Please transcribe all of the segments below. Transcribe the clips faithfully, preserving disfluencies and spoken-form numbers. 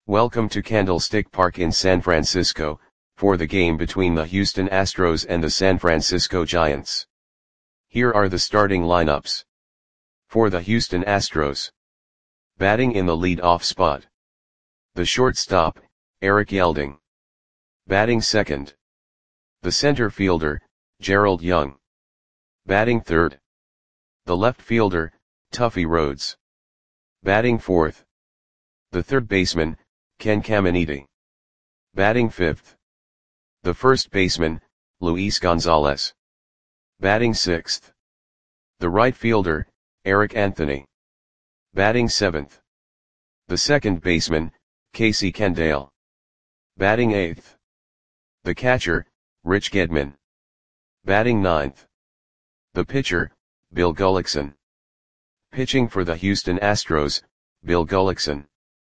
Welcome to Candlestick Park in San Francisco, for the game between the Houston Astros and the San Francisco Giants. Here are the starting lineups. For the Houston Astros. Batting in the lead-off spot. The shortstop, Eric Yelding. Batting second. The center fielder, Gerald Young. Batting third. The left fielder, Tuffy Rhodes. Batting fourth. The third baseman, Ken Caminiti. Batting fifth. The first baseman, Luis Gonzalez. Batting sixth. The right fielder, Eric Anthony. Batting seventh. The second baseman, Casey Kendall. Batting eighth. The catcher, Rich Gedman. Batting ninth. The pitcher, Bill Gullickson. Pitching for the Houston Astros, Bill Gullickson.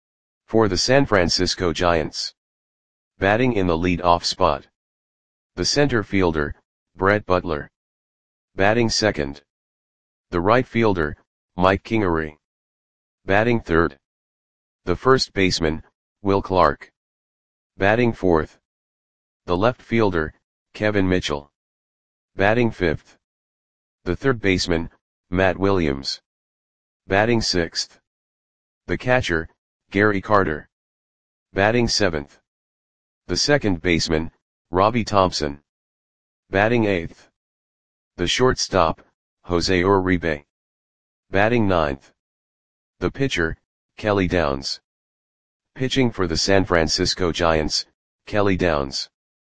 For the San Francisco Giants. Batting in the lead-off spot. The center fielder, Brett Butler. Batting second. The right fielder, Mike Kingery. Batting third. The first baseman, Will Clark. Batting fourth. The left fielder, Kevin Mitchell. Batting fifth. The third baseman, Matt Williams. Batting sixth. The catcher, Gary Carter. Batting seventh. The second baseman, Robbie Thompson. Batting eighth. The shortstop, Jose Uribe. Batting ninth. The pitcher, Kelly Downs. Pitching for the San Francisco Giants, Kelly Downs.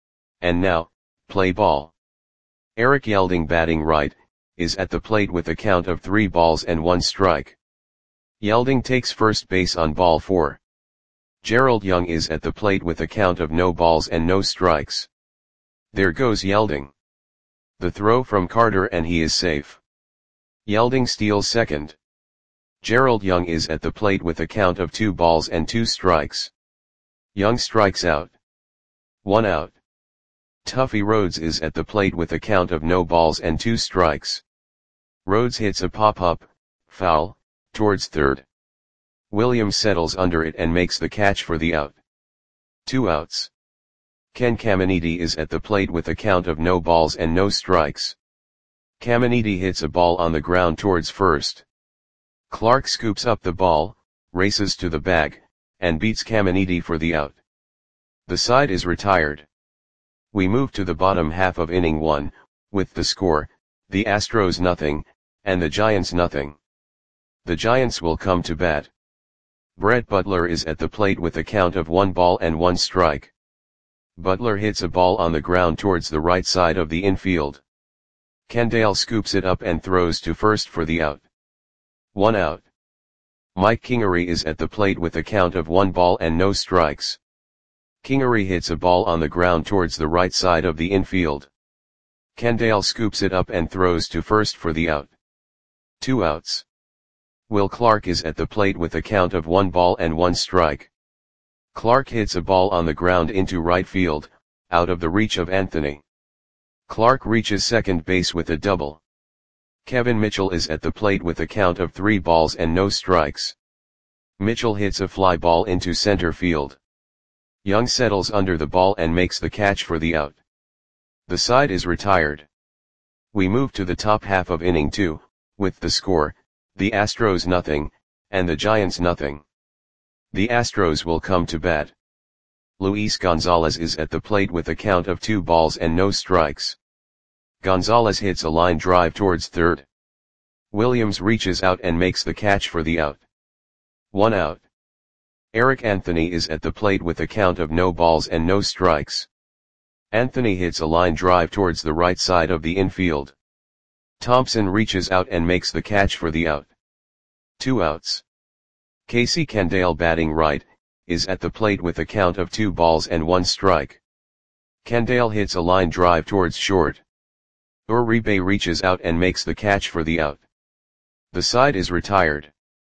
And now, play ball. Eric Yelding, batting right, is at the plate with a count of three balls and one strike. Yelding takes first base on ball four. Gerald Young is at the plate with a count of no balls and no strikes. There goes Yelding. The throw from Carter and he is safe. Yelding steals second. Gerald Young is at the plate with a count of two balls and two strikes. Young strikes out. One out. Tuffy Rhodes is at the plate with a count of no balls and two strikes. Rhodes hits a pop-up, foul, towards third. Williams settles under it and makes the catch for the out. Two outs. Ken Caminiti is at the plate with a count of no balls and no strikes. Caminiti hits a ball on the ground towards first. Clark scoops up the ball, races to the bag, and beats Caminiti for the out. The side is retired. We move to the bottom half of inning one, with the score, the Astros nothing, and the Giants nothing. The Giants will come to bat. Brett Butler is at the plate with a count of one ball and one strike. Butler hits a ball on the ground towards the right side of the infield. Kendall scoops it up and throws to first for the out. One out. Mike Kingery is at the plate with a count of one ball and no strikes. Kingery hits a ball on the ground towards the right side of the infield. Kendall scoops it up and throws to first for the out. Two outs. Will Clark is at the plate with a count of one ball and one strike. Clark hits a ball on the ground into right field, out of the reach of Anthony. Clark reaches second base with a double. Kevin Mitchell is at the plate with a count of three balls and no strikes. Mitchell hits a fly ball into center field. Young settles under the ball and makes the catch for the out. The side is retired. We move to the top half of inning two, with the score, the Astros nothing, and the Giants nothing. The Astros will come to bat. Luis Gonzalez is at the plate with a count of two balls and no strikes. Gonzalez hits a line drive towards third. Williams reaches out and makes the catch for the out. One out. Eric Anthony is at the plate with a count of no balls and no strikes. Anthony hits a line drive towards the right side of the infield. Thompson reaches out and makes the catch for the out. Two outs. Casey Kendall, batting right, is at the plate with a count of two balls and one strike. Kendall hits a line drive towards short. Uribe reaches out and makes the catch for the out. The side is retired.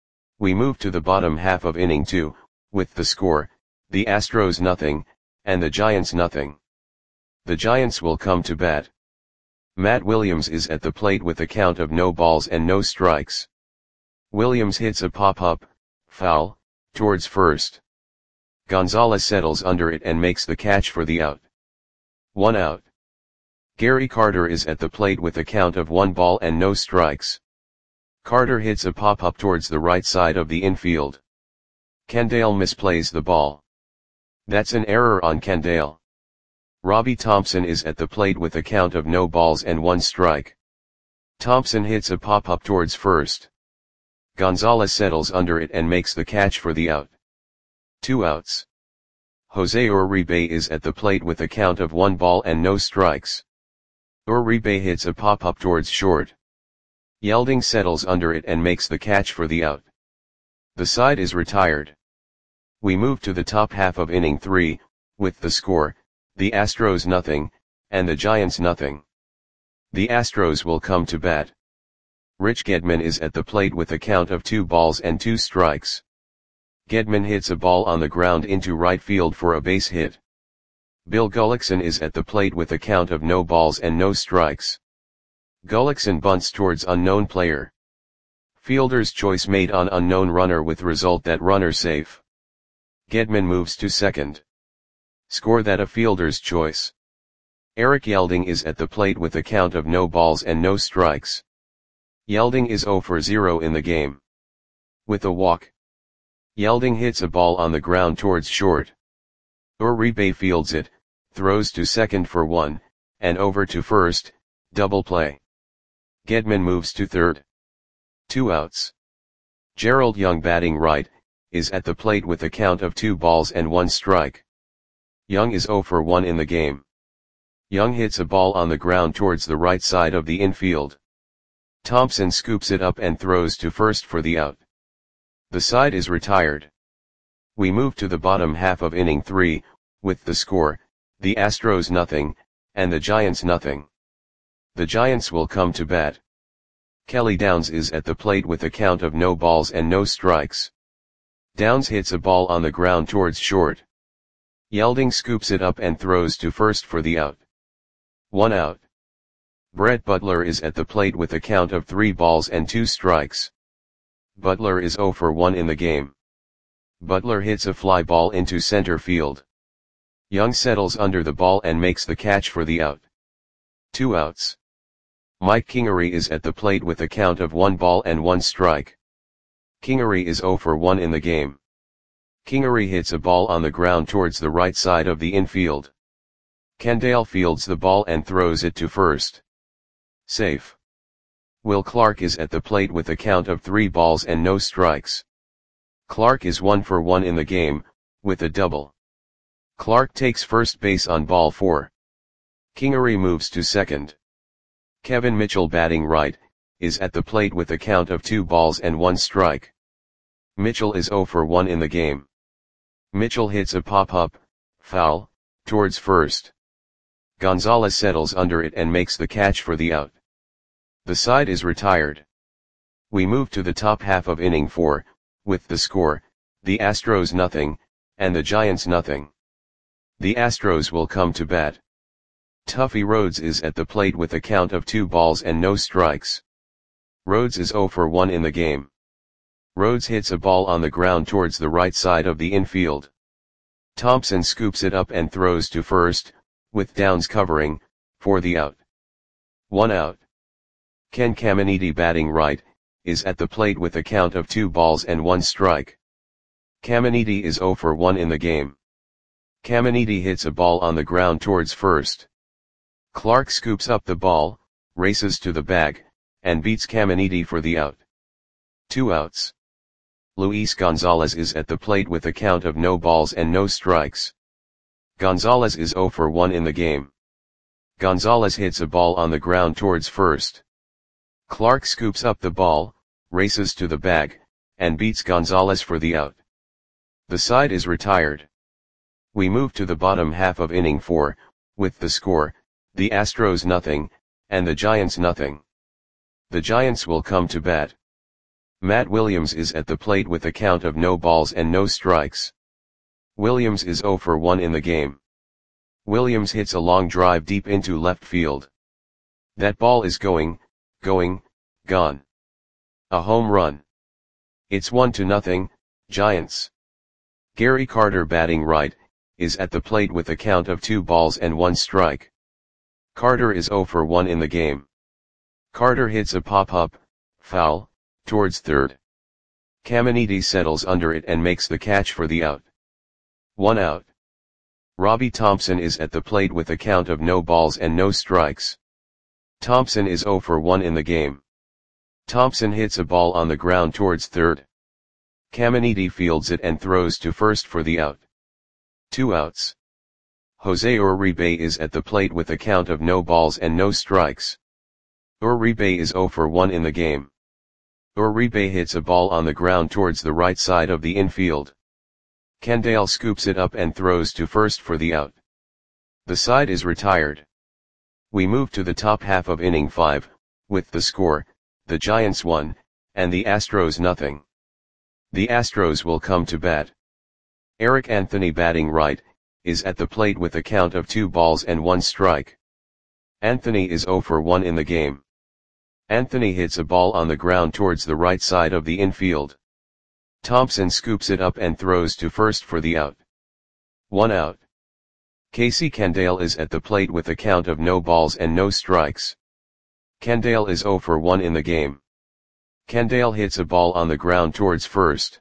We move to the bottom half of inning two, with the score, the Astros nothing, and the Giants nothing. The Giants will come to bat. Matt Williams is at the plate with a count of no balls and no strikes. Williams hits a pop-up, foul, towards first. Gonzalez settles under it and makes the catch for the out. One out. Gary Carter is at the plate with a count of one ball and no strikes. Carter hits a pop-up towards the right side of the infield. Kendall misplays the ball. That's an error on Kendall. Robbie Thompson is at the plate with a count of no balls and one strike. Thompson hits a pop-up towards first. Gonzalez settles under it and makes the catch for the out. Two outs. Jose Uribe is at the plate with a count of one ball and no strikes. Uribe hits a pop-up towards short. Yelding settles under it and makes the catch for the out. The side is retired. We move to the top half of inning three, with the score, the Astros nothing, and the Giants nothing. The Astros will come to bat. Rich Gedman is at the plate with a count of two balls and two strikes. Gedman hits a ball on the ground into right field for a base hit. Bill Gullickson is at the plate with a count of no balls and no strikes. Gullickson bunts towards unknown player. Fielder's choice made on unknown runner with result that runner safe. Gedman moves to second. Score that a fielder's choice. Eric Yelding is at the plate with a count of no balls and no strikes. Yelding is zero for zero in the game. With a walk. Yelding hits a ball on the ground towards short. Uribe fields it, throws to second for one, and over to first, double play. Gedman moves to third. Two outs. Gerald Young batting right, is at the plate with a count of two balls and one strike. Young is zero for one in the game. Young hits a ball on the ground towards the right side of the infield. Thompson scoops it up and throws to first for the out. The side is retired. We move to the bottom half of inning three, with the score, the Astros nothing, and the Giants nothing. The Giants will come to bat. Kelly Downs is at the plate with a count of no balls and no strikes. Downs hits a ball on the ground towards short. Yelding scoops it up and throws to first for the out. One out. Brett Butler is at the plate with a count of three balls and two strikes. Butler is zero for one in the game. Butler hits a fly ball into center field. Young settles under the ball and makes the catch for the out. Two outs. Mike Kingery is at the plate with a count of one ball and one strike. Kingery is zero for one in the game. Kingery hits a ball on the ground towards the right side of the infield. Kendall fields the ball and throws it to first. Safe. Will Clark is at the plate with a count of three balls and no strikes. Clark is one for one in the game, with a double. Clark takes first base on ball four. Kingery moves to second. Kevin Mitchell batting right, is at the plate with a count of two balls and one strike. Mitchell is zero for one in the game. Mitchell hits a pop-up, foul, towards first. Gonzalez settles under it and makes the catch for the out. The side is retired. We move to the top half of inning four, with the score, the Astros nothing, and the Giants nothing. The Astros will come to bat. Tuffy Rhodes is at the plate with a count of two balls and no strikes. Rhodes is zero for one in the game. Rhodes hits a ball on the ground towards the right side of the infield. Thompson scoops it up and throws to first, with Downs covering, for the out. One out. Ken Caminiti batting right, is at the plate with a count of two balls and one strike. Caminiti is zero for one in the game. Caminiti hits a ball on the ground towards first. Clark scoops up the ball, races to the bag, and beats Caminiti for the out. Two outs. Luis Gonzalez is at the plate with a count of no balls and no strikes. Gonzalez is zero for one in the game. Gonzalez hits a ball on the ground towards first. Clark scoops up the ball, races to the bag, and beats Gonzalez for the out. The side is retired. We move to the bottom half of inning four, with the score, the Astros nothing, and the Giants nothing. The Giants will come to bat. Matt Williams is at the plate with a count of no balls and no strikes. Williams is zero for one in the game. Williams hits a long drive deep into left field. That ball is going, going, gone. A home run. It's one to nothing, Giants. Gary Carter batting right, is at the plate with a count of two balls and one strike. Carter is zero for one in the game. Carter hits a pop-up, foul, towards third. Caminiti settles under it and makes the catch for the out. One out. Robbie Thompson is at the plate with a count of no balls and no strikes. Thompson is zero for one in the game. Thompson hits a ball on the ground towards third. Caminiti fields it and throws to first for the out. Two outs. Jose Uribe is at the plate with a count of no balls and no strikes. Uribe is zero for one in the game. Uribe hits a ball on the ground towards the right side of the infield. Kendall scoops it up and throws to first for the out. The side is retired. We move to the top half of inning five, with the score, the Giants one, and the Astros nothing. The Astros will come to bat. Eric Anthony batting right, is at the plate with a count of two balls and one strike. Anthony is zero for one in the game. Anthony hits a ball on the ground towards the right side of the infield. Thompson scoops it up and throws to first for the out. One out. Casey Kendall is at the plate with a count of no balls and no strikes. Kendall is zero for one in the game. Kendall hits a ball on the ground towards first.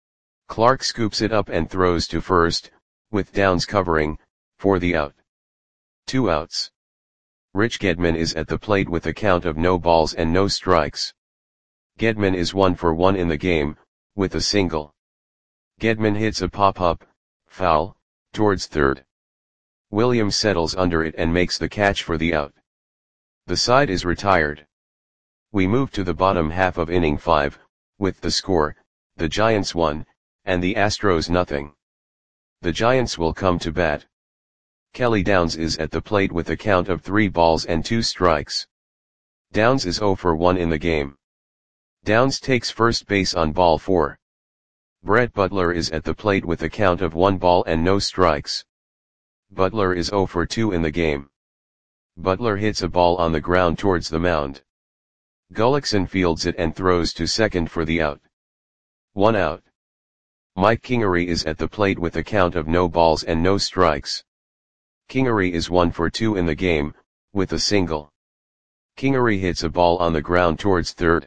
Clark scoops it up and throws to first, with Downs covering, for the out. Two outs. Rich Gedman is at the plate with a count of no balls and no strikes. Gedman is one for one in the game, with a single. Gedman hits a pop-up, foul, towards third. Williams settles under it and makes the catch for the out. The side is retired. We move to the bottom half of inning five, with the score, the Giants one, and the Astros nothing. The Giants will come to bat. Kelly Downs is at the plate with a count of three balls and two strikes. Downs is zero for one in the game. Downs takes first base on ball four. Brett Butler is at the plate with a count of one ball and no strikes. Butler is zero for two in the game. Butler hits a ball on the ground towards the mound. Gullickson fields it and throws to second for the out. One out. Mike Kingery is at the plate with a count of no balls and no strikes. Kingery is one for two in the game, with a single. Kingery hits a ball on the ground towards third.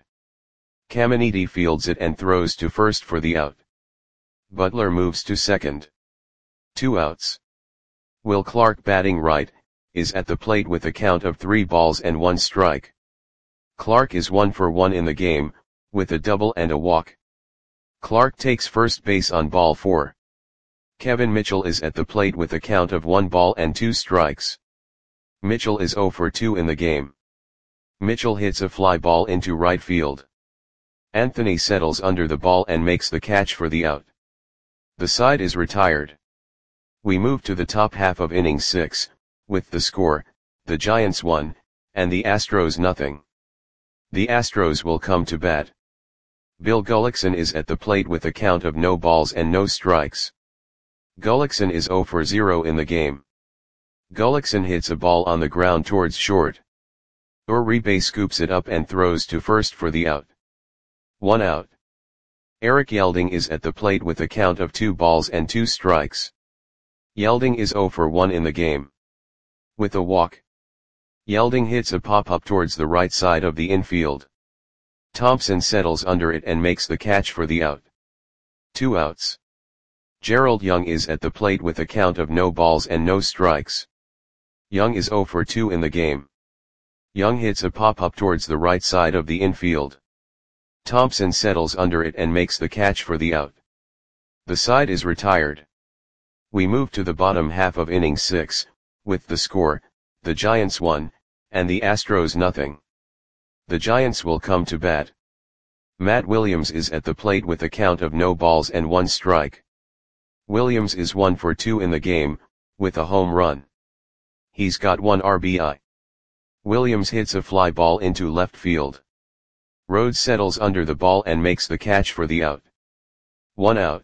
Caminiti fields it and throws to first for the out. Butler moves to second. Two outs. Will Clark batting right, is at the plate with a count of three balls and one strike. Clark is one for one in the game, with a double and a walk. Clark takes first base on ball four. Kevin Mitchell is at the plate with a count of one ball and two strikes. Mitchell is zero for two in the game. Mitchell hits a fly ball into right field. Anthony settles under the ball and makes the catch for the out. The side is retired. We move to the top half of inning six, with the score, the Giants one, and the Astros nothing. The Astros will come to bat. Bill Gullickson is at the plate with a count of no balls and no strikes. Gullickson is zero for zero in the game. Gullickson hits a ball on the ground towards short. Uribe scoops it up and throws to first for the out. One out. Eric Yelding is at the plate with a count of two balls and two strikes. Yelding is zero for one in the game. With a walk. Yelding hits a pop-up towards the right side of the infield. Thompson settles under it and makes the catch for the out. Two outs. Gerald Young is at the plate with a count of no balls and no strikes. Young is zero for two in the game. Young hits a pop-up towards the right side of the infield. Thompson settles under it and makes the catch for the out. The side is retired. We move to the bottom half of inning six, with the score, the Giants one, and the Astros nothing. The Giants will come to bat. Matt Williams is at the plate with a count of no balls and one strike. Williams is one for two in the game, with a home run. He's got one R B I. Williams hits a fly ball into left field. Rhodes settles under the ball and makes the catch for the out. One out.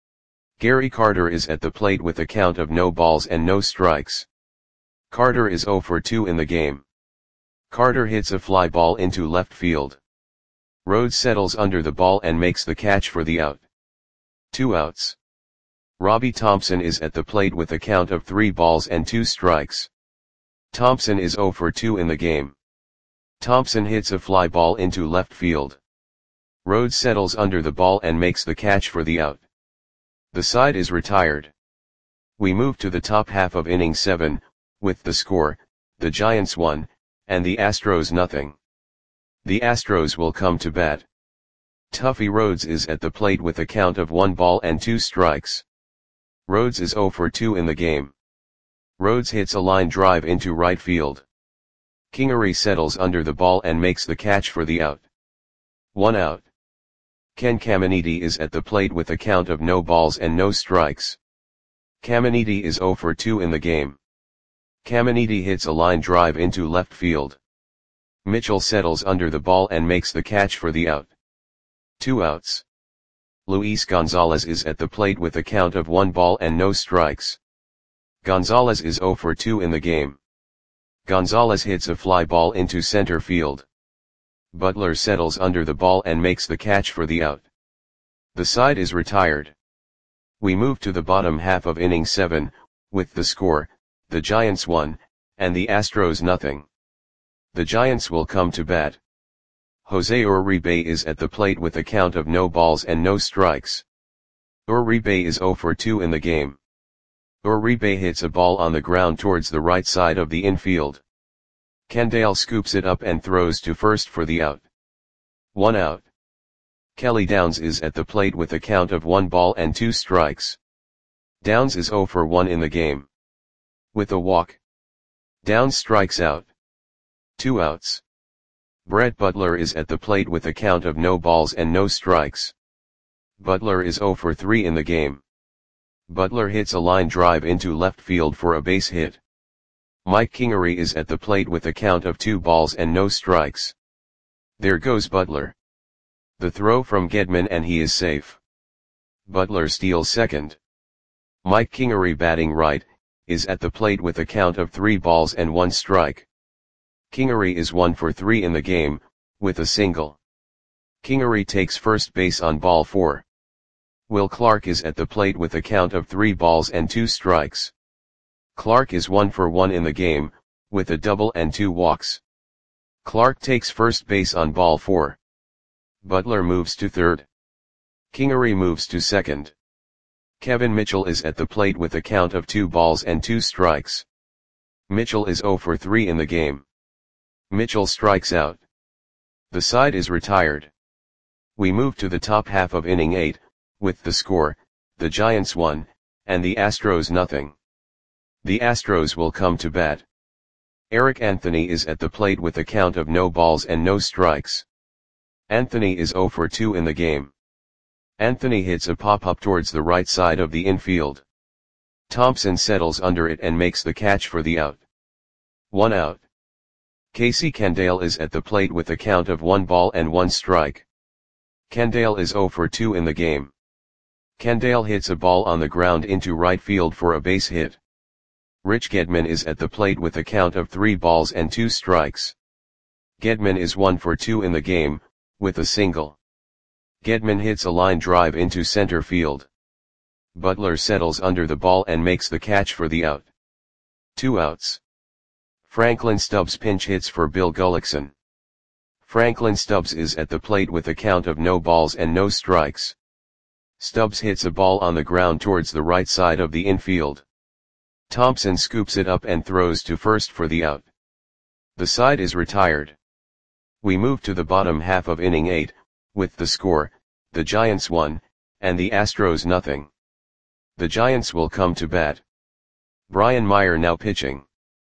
Gary Carter is at the plate with a count of no balls and no strikes. Carter is zero for two in the game. Carter hits a fly ball into left field. Rhodes settles under the ball and makes the catch for the out. Two outs. Robbie Thompson is at the plate with a count of three balls and two strikes. Thompson is zero for two in the game. Thompson hits a fly ball into left field. Rhodes settles under the ball and makes the catch for the out. The side is retired. We move to the top half of inning seven, with the score, the Giants one, and the Astros nothing. The Astros will come to bat. Tuffy Rhodes is at the plate with a count of one ball and two strikes. Rhodes is zero for two in the game. Rhodes hits a line drive into right field. Kingery settles under the ball and makes the catch for the out. One out. Ken Caminiti is at the plate with a count of no balls and no strikes. Caminiti is zero for two in the game. Caminiti hits a line drive into left field. Mitchell settles under the ball and makes the catch for the out. Two outs. Luis Gonzalez is at the plate with a count of one ball and no strikes. Gonzalez is zero for two in the game. Gonzalez hits a fly ball into center field. Butler settles under the ball and makes the catch for the out. The side is retired. We move to the bottom half of inning seven, with the score, the Giants one, and the Astros nothing. The Giants will come to bat. Jose Uribe is at the plate with a count of no balls and no strikes. Uribe is zero for two in the game. Uribe hits a ball on the ground towards the right side of the infield. Kendall scoops it up and throws to first for the out. One out. Kelly Downs is at the plate with a count of one ball and two strikes. Downs is zero for one in the game. With a walk, Downs strikes out. Two outs. Brett Butler is at the plate with a count of no balls and no strikes. Butler is zero for three in the game. Butler hits a line drive into left field for a base hit. Mike Kingery is at the plate with a count of two balls and no strikes. There goes Butler. The throw from Gedman and he is safe. Butler steals second. Mike Kingery, batting right, is at the plate with a count of three balls and one strike. Kingery is one for three in the game, with a single. Kingery takes first base on ball four. Will Clark is at the plate with a count of three balls and two strikes. Clark is one for one in the game, with a double and two walks. Clark takes first base on ball four. Butler moves to third. Kingery moves to second. Kevin Mitchell is at the plate with a count of two balls and two strikes. Mitchell is zero for three in the game. Mitchell strikes out. The side is retired. We move to the top half of inning eight, with the score, the Giants one, and the Astros nothing. The Astros will come to bat. Eric Anthony is at the plate with a count of no balls and no strikes. Anthony is zero for two in the game. Anthony hits a pop-up towards the right side of the infield. Thompson settles under it and makes the catch for the out. One out. Casey Kendall is at the plate with a count of one ball and one strike. Kendall is zero for two in the game. Kendall hits a ball on the ground into right field for a base hit. Rich Gedman is at the plate with a count of three balls and two strikes. Gedman is one for two in the game, with a single. Gedman hits a line drive into center field. Butler settles under the ball and makes the catch for the out. Two outs. Franklin Stubbs pinch hits for Bill Gullickson. Franklin Stubbs is at the plate with a count of no balls and no strikes. Stubbs hits a ball on the ground towards the right side of the infield. Thompson scoops it up and throws to first for the out. The side is retired. We move to the bottom half of inning eight, with the score, the Giants one, and the Astros nothing. The Giants will come to bat. Brian Meyer now pitching.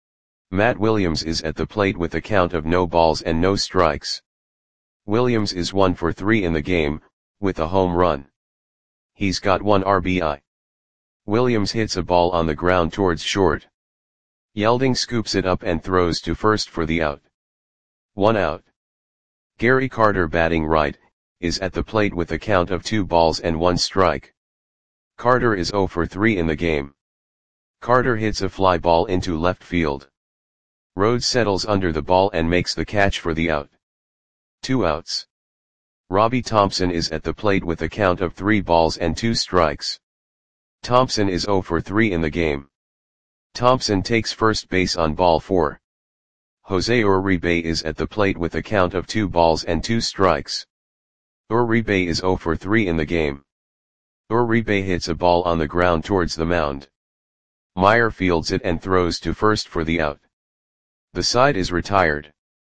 Matt Williams is at the plate with a count of no balls and no strikes. Williams is one for three in the game, with a home run. He's got one R B I. Williams hits a ball on the ground towards short. Yelding scoops it up and throws to first for the out. One out. Gary Carter, batting right, is at the plate with a count of two balls and one strike. Carter is zero for three in the game. Carter hits a fly ball into left field. Rhodes settles under the ball and makes the catch for the out. Two outs. Robbie Thompson is at the plate with a count of three balls and two strikes. Thompson is zero for three in the game. Thompson takes first base on ball four. Jose Uribe is at the plate with a count of two balls and two strikes. Uribe is zero for three in the game. Uribe hits a ball on the ground towards the mound. Meyer fields it and throws to first for the out. The side is retired.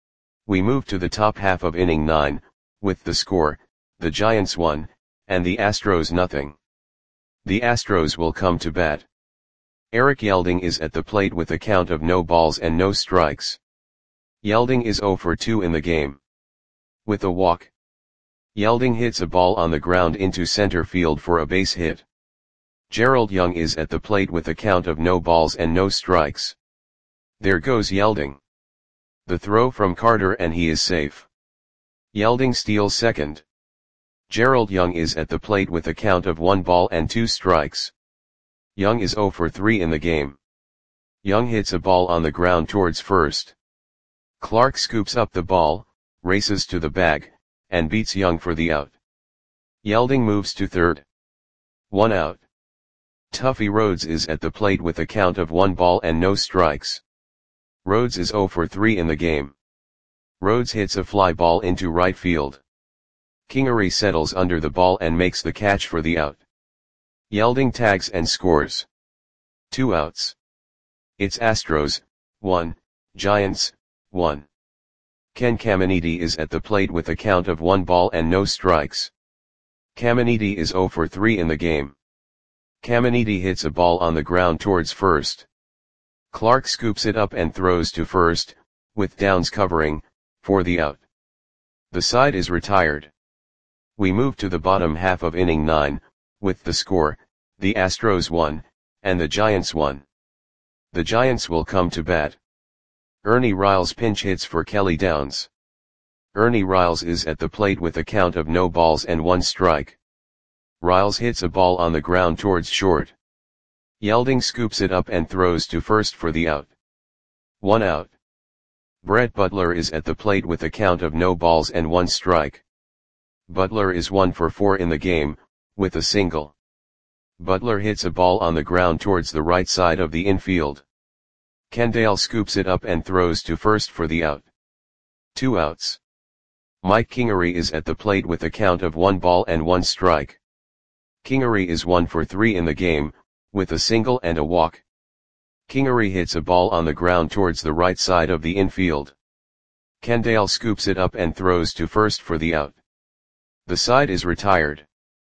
We move to the top half of inning nine, with the score, the Giants one, and the Astros nothing. The Astros will come to bat. Eric Yelding is at the plate with a count of no balls and no strikes. Yelding is zero for two in the game. With a walk, Yelding hits a ball on the ground into center field for a base hit. Gerald Young is at the plate with a count of no balls and no strikes. There goes Yelding. The throw from Carter and he is safe. Yelding steals second. Gerald Young is at the plate with a count of one ball and two strikes. Young is zero for three in the game. Young hits a ball on the ground towards first. Clark scoops up the ball, races to the bag, and beats Young for the out. Yelding moves to third. One out. Tuffy Rhodes is at the plate with a count of one ball and no strikes. Rhodes is zero for three in the game. Rhodes hits a fly ball into right field. Kingery settles under the ball and makes the catch for the out. Yelding tags and scores. Two outs. It's Astros, one, Giants, one. Ken Caminiti is at the plate with a count of one ball and no strikes. Caminiti is zero for three in the game. Caminiti hits a ball on the ground towards first. Clark scoops it up and throws to first, with Downs covering, for the out. The side is retired. We move to the bottom half of inning nine, with the score, the Astros one, and the Giants one. The Giants will come to bat. Ernie Riles pinch hits for Kelly Downs. Ernie Riles is at the plate with a count of no balls and one strike. Riles hits a ball on the ground towards short. Yelding scoops it up and throws to first for the out. One out. Brett Butler is at the plate with a count of no balls and one strike. Butler is one for four in the game, with a single. Butler hits a ball on the ground towards the right side of the infield. Kendall scoops it up and throws to first for the out. Two outs. Mike Kingery is at the plate with a count of one ball and one strike. Kingery is one for three in the game, with a single and a walk. Kingery hits a ball on the ground towards the right side of the infield. Kendall scoops it up and throws to first for the out. The side is retired.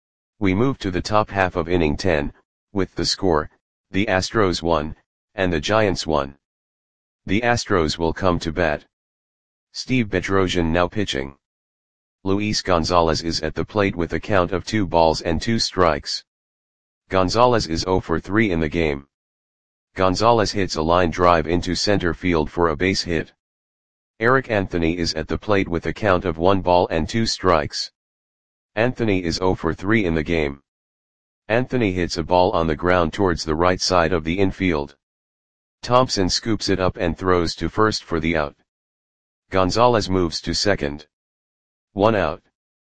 We move to the top half of inning ten, with the score, the Astros one, and the Giants one. The Astros will come to bat. Steve Bedrosian now pitching. Luis Gonzalez is at the plate with a count of two balls and two strikes. Gonzalez is zero for three in the game. Gonzalez hits a line drive into center field for a base hit. Eric Anthony is at the plate with a count of one ball and two strikes. Anthony is zero for three in the game. Anthony hits a ball on the ground towards the right side of the infield. Thompson scoops it up and throws to first for the out. Gonzalez moves to second. One out.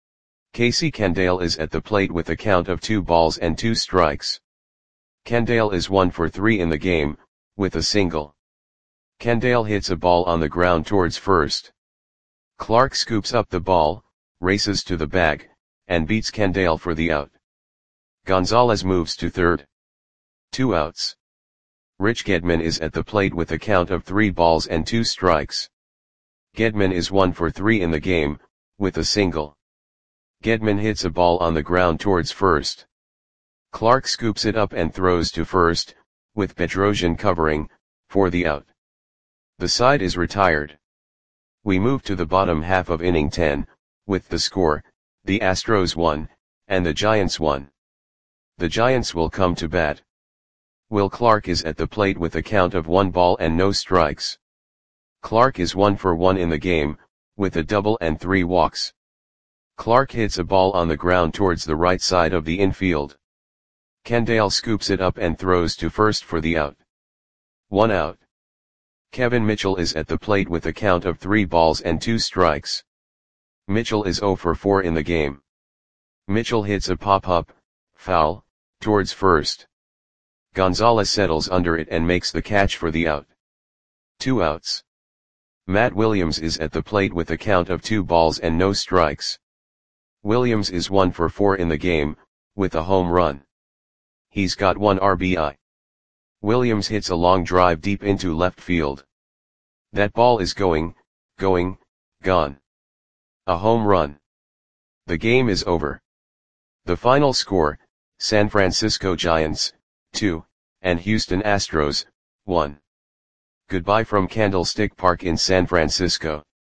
Casey Kendall is at the plate with a count of two balls and two strikes. Kendall is one for three in the game, with a single. Kendall hits a ball on the ground towards first. Clark scoops up the ball, races to the bag, and beats Kendall for the out. Gonzalez moves to third. Two outs. Rich Gedman is at the plate with a count of three balls and two strikes. Gedman is one for three in the game, with a single. Gedman hits a ball on the ground towards first. Clark scoops it up and throws to first, with Bedrosian covering, for the out. The side is retired. We move to the bottom half of inning ten, with the score, the Astros one, and the Giants one. The Giants will come to bat. Will Clark is at the plate with a count of one ball and no strikes. Clark is one for one in the game, with a double and three walks. Clark hits a ball on the ground towards the right side of the infield. Kendall scoops it up and throws to first for the out. One out. Kevin Mitchell is at the plate with a count of three balls and two strikes. Mitchell is zero for four in the game. Mitchell hits a pop-up, foul, towards first. Gonzalez settles under it and makes the catch for the out. Two outs. Matt Williams is at the plate with a count of two balls and no strikes. Williams is one for four in the game, with a home run. He's got one R B I. Williams hits a long drive deep into left field. That ball is going, going, gone. A home run. The game is over. The final score, San Francisco Giants, two, and Houston Astros, one. Goodbye from Candlestick Park in San Francisco.